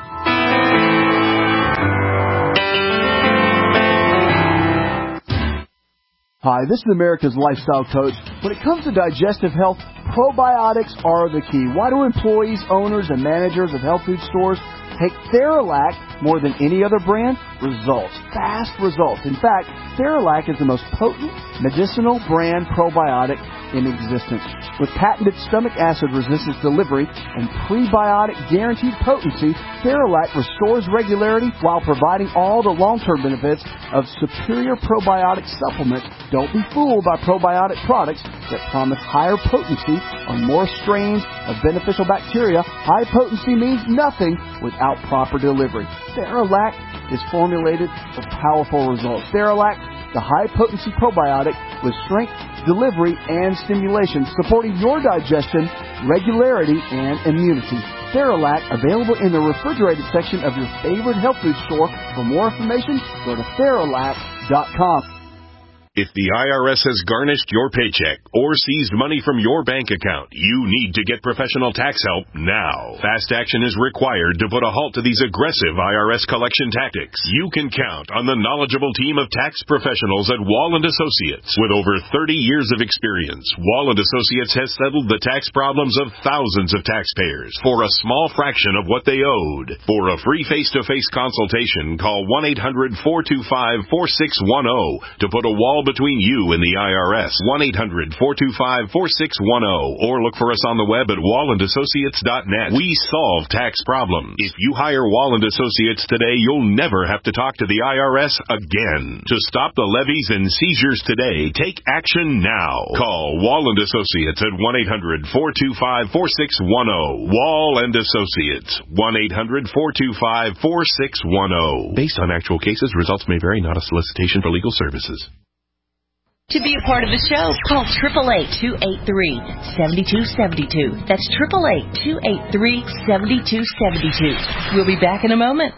Speaker 3: Hi, this is America's Lifestyle Coach. When it comes to digestive health, probiotics are the key. Why do employees, owners, and managers of health food stores take Theralac more than any other brand? Results. Fast results. In fact, Theralac is the most potent medicinal brand probiotic in existence. With patented stomach acid resistance delivery and prebiotic guaranteed potency, Theralac restores regularity while providing all the long-term benefits of superior probiotic supplements. Don't be fooled by probiotic products that promise higher potency on more strains of beneficial bacteria. High potency means nothing without proper delivery. Theralac is formulated for powerful results. Theralac, the high-potency probiotic with strength, delivery, and stimulation, supporting your digestion, regularity, and immunity. Theralac, available in the refrigerated section of your favorite health food store. For more information, go to Theralac.com.
Speaker 8: If the IRS has garnished your paycheck or seized money from your bank account, you need to get professional tax help now. Fast action is required to put a halt to these aggressive IRS collection tactics. You can count on the knowledgeable team of tax professionals at Wall & Associates. With over 30 years of experience, Wall & Associates has settled the tax problems of thousands of taxpayers for a small fraction of what they owed. For a free face-to-face consultation, call 1-800-425-4610 to put a wall between you and the IRS. 1-800-425-4610 or look for us on the web at wallandassociates.net. We solve tax problems. If you hire Wall & Associates today, you'll never have to talk to the IRS again. To stop the levies and seizures today, take action now. Call Wall & Associates at 1-800-425-4610. Wall & Associates. 1-800-425-4610. Based on actual cases, results may vary, not a solicitation for legal services.
Speaker 14: To be a part of the show, call 888-283-7272. That's 888-283-7272. We'll be back in a moment.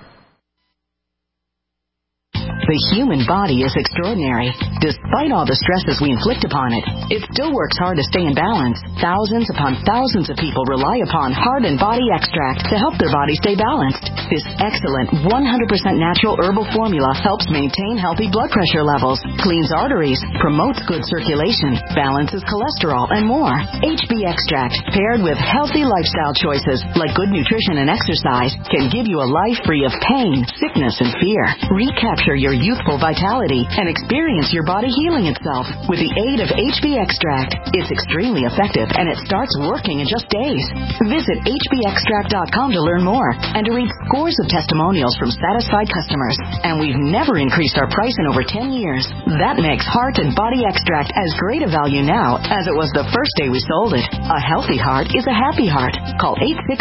Speaker 1: The human body is extraordinary. Despite all the stresses we inflict upon it, it still works hard to stay in balance. Thousands upon thousands of people rely upon Heart and Body Extract to help their body stay balanced. This excellent 100% natural herbal formula helps maintain healthy blood pressure levels, cleans arteries, promotes good circulation, balances cholesterol, and more. HB Extract, paired with healthy lifestyle choices like good nutrition and exercise, can give you a life free of pain, sickness, and fear. Recapture your youthful vitality and experience your body healing itself with the aid of HB Extract. It's extremely effective and it starts working in just days. Visit hbextract.com to learn more and to read scores of testimonials from satisfied customers. And we've never increased our price in over 10 years. That makes Heart and Body Extract as great a value now as it was the first day we sold it. A healthy heart is a happy heart. Call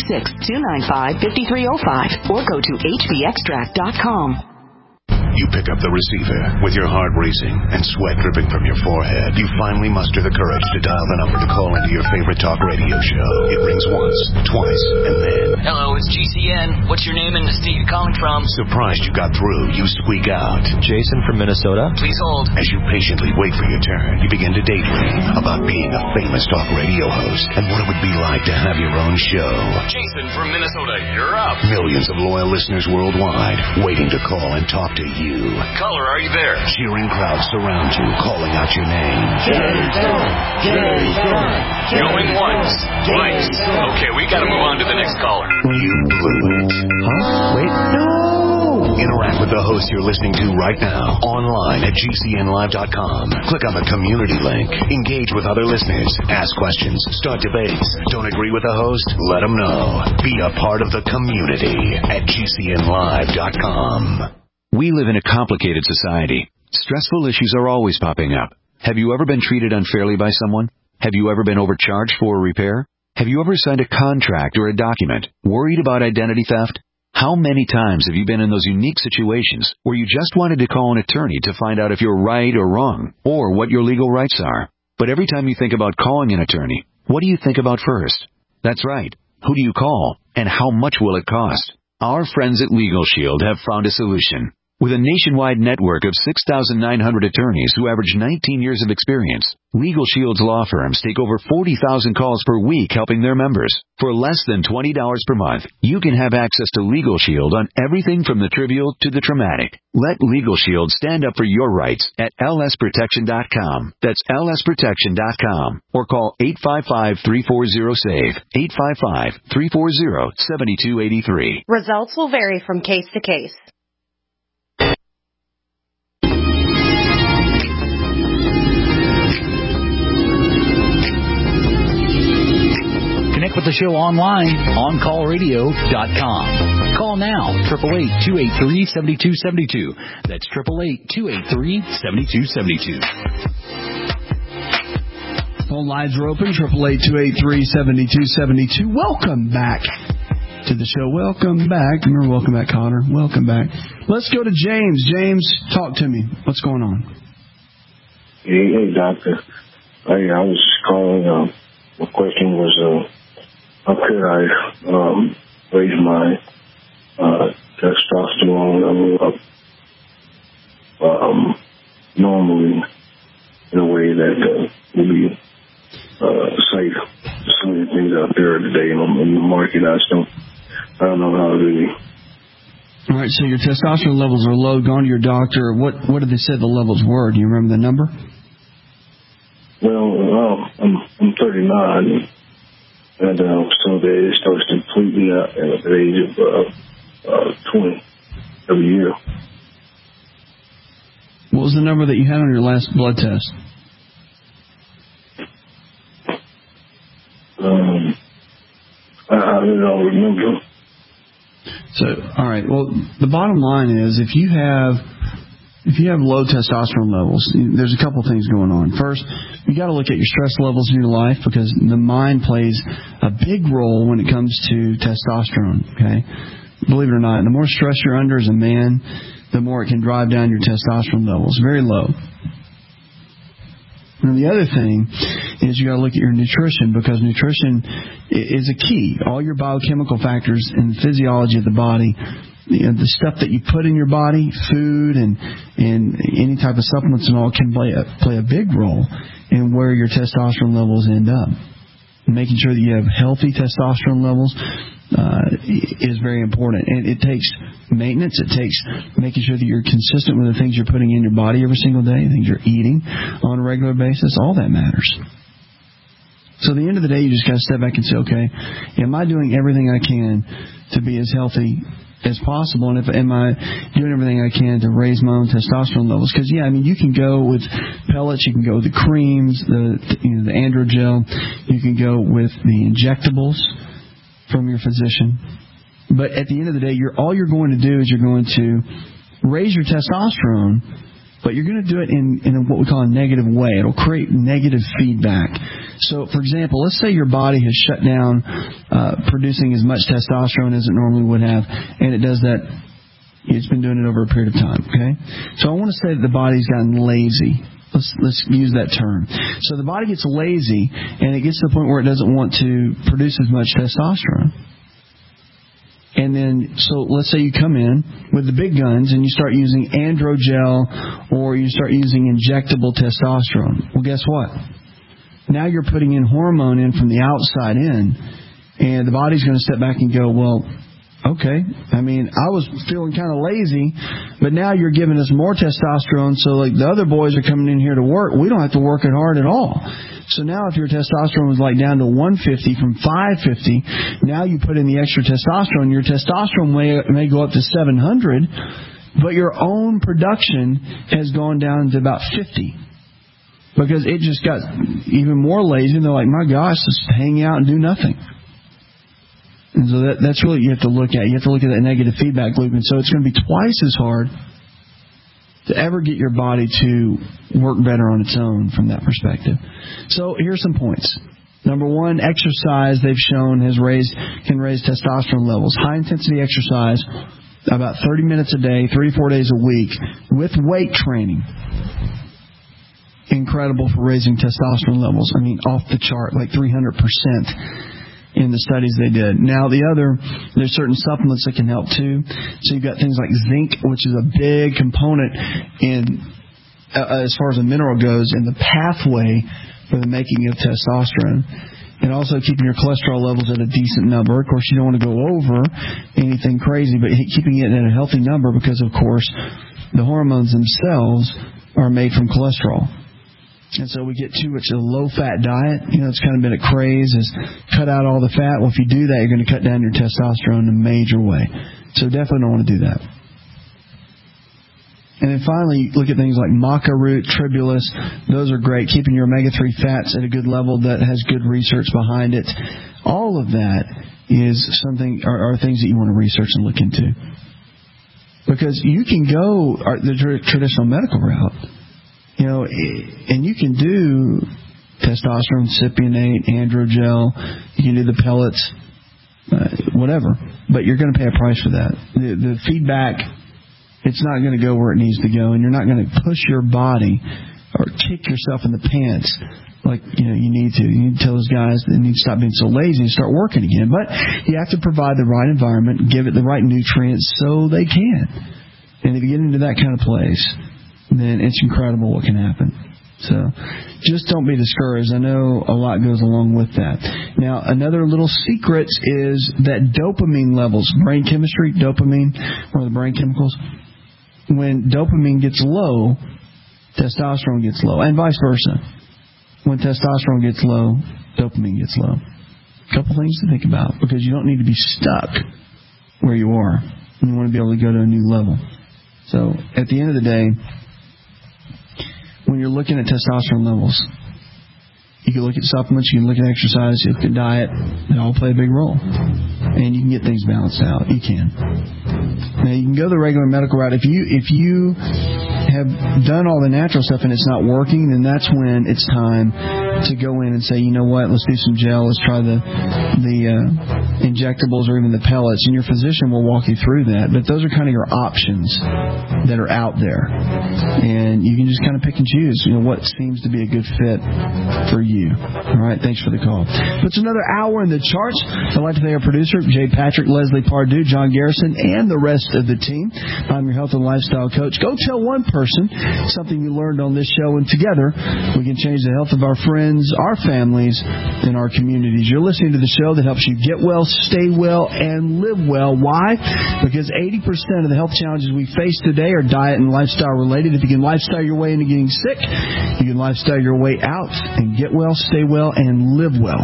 Speaker 1: 866-295-5305 or go to hbextract.com.
Speaker 22: You pick up the receiver with your heart racing and sweat dripping from your forehead. You finally muster the courage to dial the number to call into your favorite talk radio show. It rings once, twice, and then...
Speaker 23: Hello, it's GCN. What's your name and the state you're calling from?
Speaker 22: Surprised you got through, you squeak out.
Speaker 24: Jason from Minnesota.
Speaker 23: Please hold.
Speaker 22: As you patiently wait for your turn, you begin to daydream about being a famous talk radio host and what it would be like to have your own show.
Speaker 23: Jason from Minnesota, you're up.
Speaker 22: Millions of loyal listeners worldwide waiting to call and talk to you.
Speaker 23: Caller, are you there?
Speaker 22: Cheering crowds surround you, calling out your name.
Speaker 23: Jason! Jason! Going once, twice. Okay, we gotta move on to the next caller.
Speaker 22: You blew it.
Speaker 24: Huh? Wait. No!
Speaker 22: Interact with the host you're listening to right now, online at GCNlive.com. Click on the community link. Engage with other listeners. Ask questions. Start debates. Don't agree with the host? Let them know. Be a part of the community at GCNlive.com.
Speaker 25: We live in a complicated society. Stressful issues are always popping up. Have you ever been treated unfairly by someone? Have you ever been overcharged for a repair? Have you ever signed a contract or a document? Worried about identity theft? How many times have you been in those unique situations where you just wanted to call an attorney to find out if you're right or wrong, or what your legal rights are? But every time you think about calling an attorney, what do you think about first? That's right. Who do you call, and how much will it cost? Our friends at Legal Shield have found a solution. With a nationwide network of 6,900 attorneys who average 19 years of experience, Legal Shield's law firms take over 40,000 calls per week helping their members. For less than $20 per month, you can have access to Legal Shield on everything from the trivial to the traumatic. Let Legal Shield stand up for your rights at lsprotection.com. That's lsprotection.com. Or call 855-340-SAVE. 855-340-7283.
Speaker 2: Results will vary from case to case.
Speaker 5: Connect with the show online, OnCallRadio.com. Call now, 888-283-7272. That's 888-283-7272.
Speaker 3: Phone lines are open, 888-283-7272. Welcome back to the show. Welcome back. Remember, welcome back, Connor. Welcome back. Let's go to James. James, talk to me. What's going on?
Speaker 6: Hey, doctor. I was calling. My question was, how could I raise my testosterone level up normally in a way that will be safe? So many things out there today in the market. I don't know how to really.
Speaker 3: All right, so your testosterone levels are low. Gone to your doctor. What did they say the levels were? Do you remember the number?
Speaker 6: Well, I'm 39, and so it starts to completely out at the age of 20 every year.
Speaker 3: What was the number that you had on your last blood test?
Speaker 6: I don't remember.
Speaker 3: So, all right. Well, the bottom line is, if you have low testosterone levels, there's a couple things going on. First, you got to look at your stress levels in your life, because the mind plays a big role when it comes to testosterone. Okay, believe it or not, the more stress you're under as a man, the more it can drive down your testosterone levels. Very low. And the other thing is you got to look at your nutrition, because nutrition is a key. All your biochemical factors and the physiology of the body, the stuff that you put in your body, food and any type of supplements and all, can play a big role in where your testosterone levels end up. Making sure that you have healthy testosterone levels is very important. And it takes maintenance. It takes making sure that you're consistent with the things you're putting in your body every single day, the things you're eating on a regular basis. All that matters. So at the end of the day, you just got to step back and say, okay, am I doing everything I can to be as healthy as possible, and am I doing everything I can to raise my own testosterone levels? Because you can go with pellets, you can go with the creams, the androgel, you can go with the injectables from your physician. But at the end of the day, all you're going to do is you're going to raise your testosterone, but you're going to do it in what we call a negative way. It'll create negative feedback. So, for example, let's say your body has shut down producing as much testosterone as it normally would have, and it does that. It's been doing it over a period of time. Okay, so I want to say that the body's gotten lazy. Let's use that term. So the body gets lazy, and it gets to the point where it doesn't want to produce as much testosterone. And then, so let's say you come in with the big guns and you start using androgel or you start using injectable testosterone. Well, guess what? Now you're putting in hormone in from the outside in, and the body's going to step back and go, well, okay, I was feeling kind of lazy, but now you're giving us more testosterone, so like the other boys are coming in here to work. We don't have to work it hard at all. So now if your testosterone was like down to 150 from 550, now you put in the extra testosterone, your testosterone may go up to 700, but your own production has gone down to about 50. Because it just got even more lazy, and they're like, my gosh, just hang out and do nothing. And so that's really what you have to look at. You have to look at that negative feedback loop. And so it's going to be twice as hard to ever get your body to work better on its own from that perspective. So here's some points. Number one, exercise, they've shown, can raise testosterone levels. High-intensity exercise, about 30 minutes a day, 3 to 4 days a week, with weight training. Incredible for raising testosterone levels. Off the chart, like 300%. in the studies they did. Now, there's certain supplements that can help too. So you've got things like zinc, which is a big component in, as far as a mineral goes, in the pathway for the making of testosterone. And also keeping your cholesterol levels at a decent number. Of course, you don't want to go over anything crazy, but keeping it at a healthy number because, of course, the hormones themselves are made from cholesterol. And so we get too much of a low-fat diet. It's kind of been a craze, is cut out all the fat. Well, if you do that, you're going to cut down your testosterone in a major way. So definitely don't want to do that. And then finally, look at things like maca root, tribulus. Those are great. Keeping your omega-3 fats at a good level that has good research behind it. All of that is are things that you want to research and look into. Because you can go the traditional medical route, and you can do testosterone, cypionate, androgel. You can do the pellets, whatever. But you're going to pay a price for that. The feedback, it's not going to go where it needs to go, and you're not going to push your body or kick yourself in the pants like you need to. You need to tell those guys they need to stop being so lazy and start working again. But you have to provide the right environment, give it the right nutrients so they can. And if you get into that kind of place, then it's incredible what can happen. So just don't be discouraged. I know a lot goes along with that. Now, another little secret is that dopamine levels, brain chemistry, dopamine, one of the brain chemicals, when dopamine gets low, testosterone gets low, and vice versa. When testosterone gets low, dopamine gets low. A couple things to think about, because you don't need to be stuck where you are. You want to be able to go to a new level. So at the end of the day, when you're looking at testosterone levels, you can look at supplements, you can look at exercise, you look at diet. They all play a big role. And you can get things balanced out. You can. Now, you can go the regular medical route. If you have done all the natural stuff and it's not working, then that's when it's time to go in and say, you know what, let's do some gel, let's try the injectables or even the pellets. And your physician will walk you through that. But those are kind of your options that are out there. And you can just kind of pick and choose, what seems to be a good fit for you. All right, thanks for the call. It's another hour in the charts. I'd like to thank our producer, Jay Patrick, Leslie Pardue, John Garrison, and the rest of the team. I'm your health and lifestyle coach. Go tell one person something you learned on this show, and together we can change the health of our friends, our families, and our communities. You're listening to the show that helps you get well, stay well, and live well. Why? Because 80% of the health challenges we face today are diet and lifestyle related. If you can lifestyle your way into getting sick, you can lifestyle your way out and get well, stay well, and live well.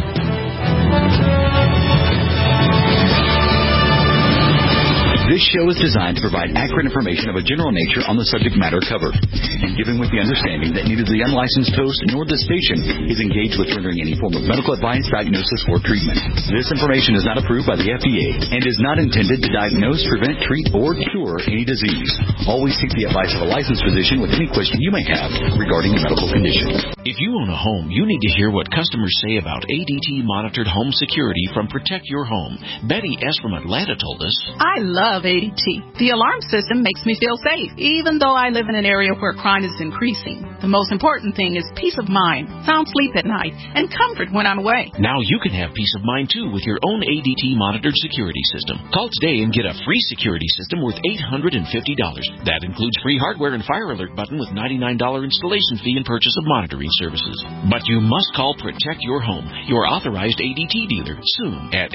Speaker 4: This show is designed to provide accurate information of a general nature on the subject matter covered, and given with the understanding that neither the unlicensed host nor the station is engaged with rendering any form of medical advice, diagnosis, or treatment. This information is not approved by the FDA and is not intended to diagnose, prevent, treat, or cure any disease. Always seek the advice of a licensed physician with any question you may have regarding a medical condition.
Speaker 7: If you own a home, you need to hear what customers say about ADT monitored home security from Protect Your Home. Betty S. from Atlanta told us,
Speaker 9: I love ADT. The alarm system makes me feel safe, even though I live in an area where crime is increasing. The most important thing is peace of mind, sound sleep at night, and comfort when I'm away.
Speaker 7: Now you can have peace of mind, too, with your own ADT monitored security system. Call today and get a free security system worth $850. That includes free hardware and fire alert button with $99 installation fee and purchase of monitoring services. But you must call Protect Your Home, your authorized ADT dealer, soon at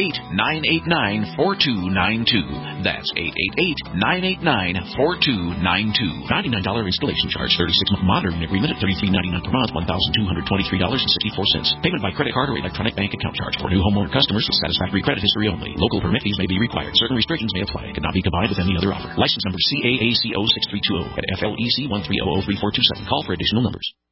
Speaker 7: 888-989-4292. That's 888-989-4292. $99 installation charge, 36-month monitoring agreement at $33.99 per month, $1,223.64. Payment by credit card or electronic bank account charge for new homeowner customers with satisfactory credit history only. Local permit fees may be required. Certain restrictions may apply. Cannot be combined with any other offer. License number CAACO 6320 at FLEC 1300347. Call for additional numbers.